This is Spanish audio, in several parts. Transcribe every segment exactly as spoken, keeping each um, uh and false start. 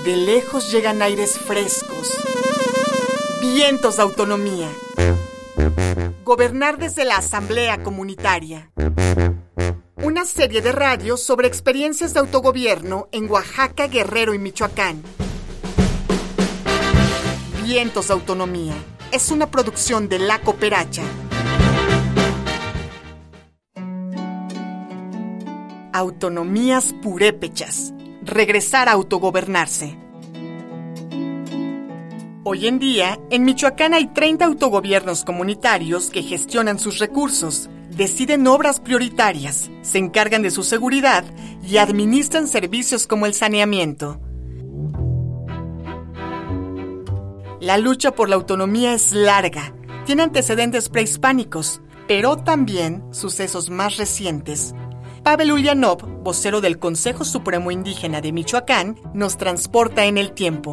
De lejos llegan aires frescos, vientos de autonomía. Gobernar desde la Asamblea Comunitaria. Una serie de radios sobre experiencias de autogobierno en Oaxaca, Guerrero y Michoacán. Vientos de autonomía. Es una producción de La Cooperacha. Autonomías purépechas. Regresar a autogobernarse. Hoy en día, en Michoacán hay treinta autogobiernos comunitarios que gestionan sus recursos, deciden obras prioritarias, se encargan de su seguridad y administran servicios como el saneamiento. La lucha por la autonomía es larga, tiene antecedentes prehispánicos, pero también sucesos más recientes. Pavel Ulyanov, vocero del Consejo Supremo Indígena de Michoacán, nos transporta en el tiempo.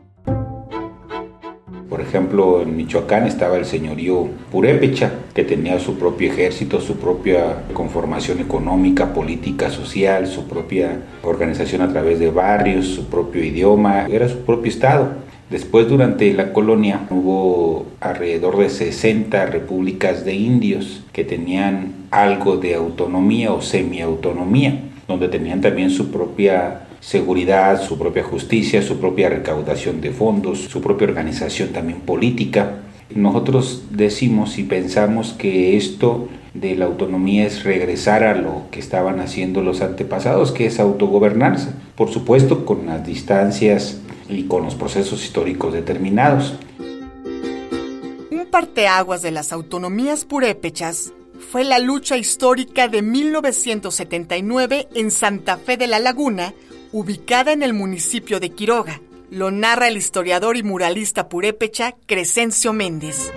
Por ejemplo, en Michoacán estaba el señorío purépecha, que tenía su propio ejército, su propia conformación económica, política, social, su propia organización a través de barrios, su propio idioma, era su propio estado. Después, durante la colonia, hubo alrededor de sesenta repúblicas de indios que tenían algo de autonomía o semiautonomía, donde tenían también su propia seguridad, su propia justicia, su propia recaudación de fondos, su propia organización también política. Nosotros decimos y pensamos que esto de la autonomía es regresar a lo que estaban haciendo los antepasados, que es autogobernarse, por supuesto con las distancias y con los procesos históricos determinados. Un parteaguas de las autonomías purépechas fue la lucha histórica de mil novecientos setenta y nueve en Santa Fe de la Laguna, ubicada en el municipio de Quiroga. Lo narra el historiador y muralista purépecha Crescencio Méndez.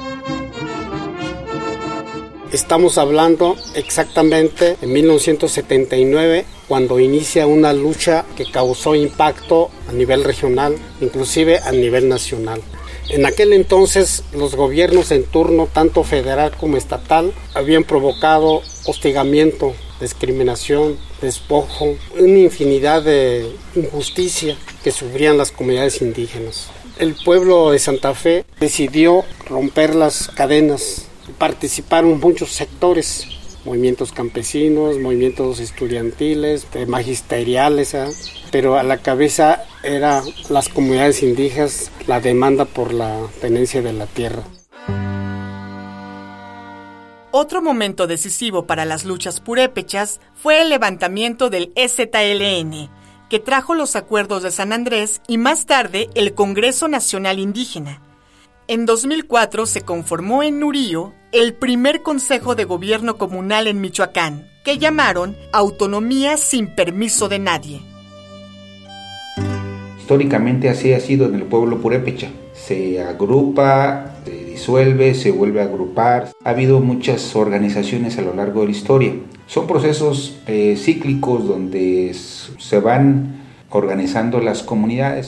Estamos hablando exactamente en mil novecientos setenta y nueve, cuando inicia una lucha que causó impacto a nivel regional, inclusive a nivel nacional. En aquel entonces, los gobiernos en turno, tanto federal como estatal, habían provocado hostigamiento, discriminación, despojo, una infinidad de injusticia que sufrían las comunidades indígenas. El pueblo de Santa Fe decidió romper las cadenas. Participaron muchos sectores, movimientos campesinos, movimientos estudiantiles, magisteriales, ¿eh? Pero a la cabeza eran las comunidades indígenas, la demanda por la tenencia de la tierra. Otro momento decisivo para las luchas purépechas fue el levantamiento del E Z L N, que trajo los acuerdos de San Andrés y más tarde el Congreso Nacional Indígena. En dos mil cuatro se conformó en Nurío el primer Consejo de Gobierno Comunal en Michoacán, que llamaron Autonomía sin permiso de nadie. Históricamente así ha sido en el pueblo purépecha. Se agrupa, se disuelve, se vuelve a agrupar. Ha habido muchas organizaciones a lo largo de la historia. Son procesos eh, cíclicos donde se van organizando las comunidades.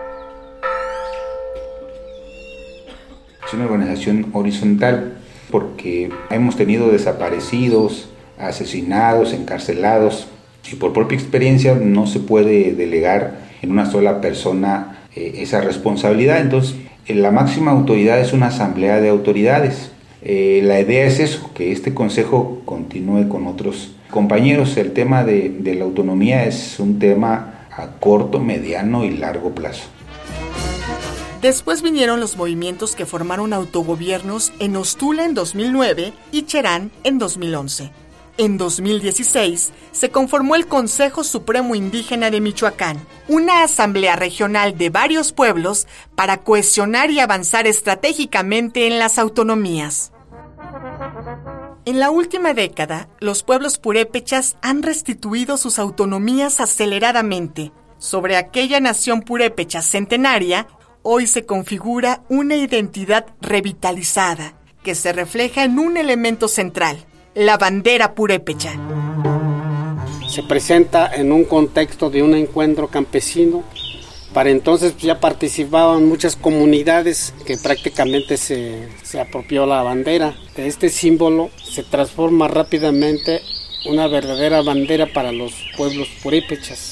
Es una organización horizontal porque hemos tenido desaparecidos, asesinados, encarcelados, y por propia experiencia no se puede delegar en una sola persona eh, esa responsabilidad. Entonces, eh, la máxima autoridad es una asamblea de autoridades. Eh, la idea es eso, que este consejo continúe con otros compañeros. El tema de, de la autonomía es un tema a corto, mediano y largo plazo. Después vinieron los movimientos que formaron autogobiernos en Ostula en dos mil nueve y Cherán en dos mil once. En dos mil dieciséis se conformó el Consejo Supremo Indígena de Michoacán, una asamblea regional de varios pueblos para cohesionar y avanzar estratégicamente en las autonomías. En la última década, los pueblos purépechas han restituido sus autonomías aceleradamente. Sobre aquella nación purépecha centenaria, hoy se configura una identidad revitalizada que se refleja en un elemento central, la bandera purépecha. Se presenta en un contexto de un encuentro campesino. Para entonces ya participaban muchas comunidades que prácticamente se, se apropió la bandera. De este símbolo se transforma rápidamente una verdadera bandera para los pueblos purépechas.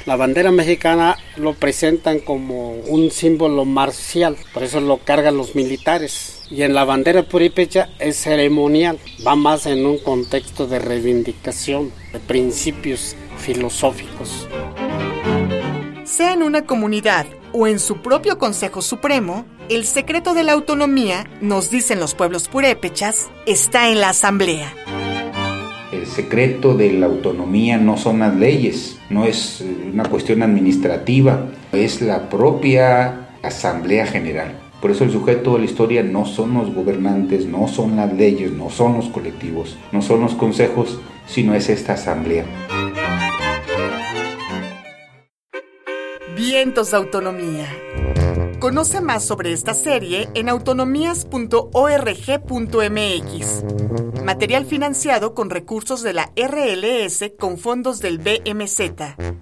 La bandera mexicana lo presentan como un símbolo marcial, por eso lo cargan los militares. Y en la bandera purépecha es ceremonial, va más en un contexto de reivindicación, de principios filosóficos. Sea en una comunidad o en su propio Consejo Supremo, el secreto de la autonomía, nos dicen los pueblos purépechas, está en la asamblea. El secreto de la autonomía no son las leyes, no es una cuestión administrativa, es la propia Asamblea General. Por eso el sujeto de la historia no son los gobernantes, no son las leyes, no son los colectivos, no son los consejos, sino es esta asamblea. Vientos de autonomía. Conoce más sobre esta serie en autonomías punto org punto m x. Material financiado con recursos de la R L S con fondos del B M Z.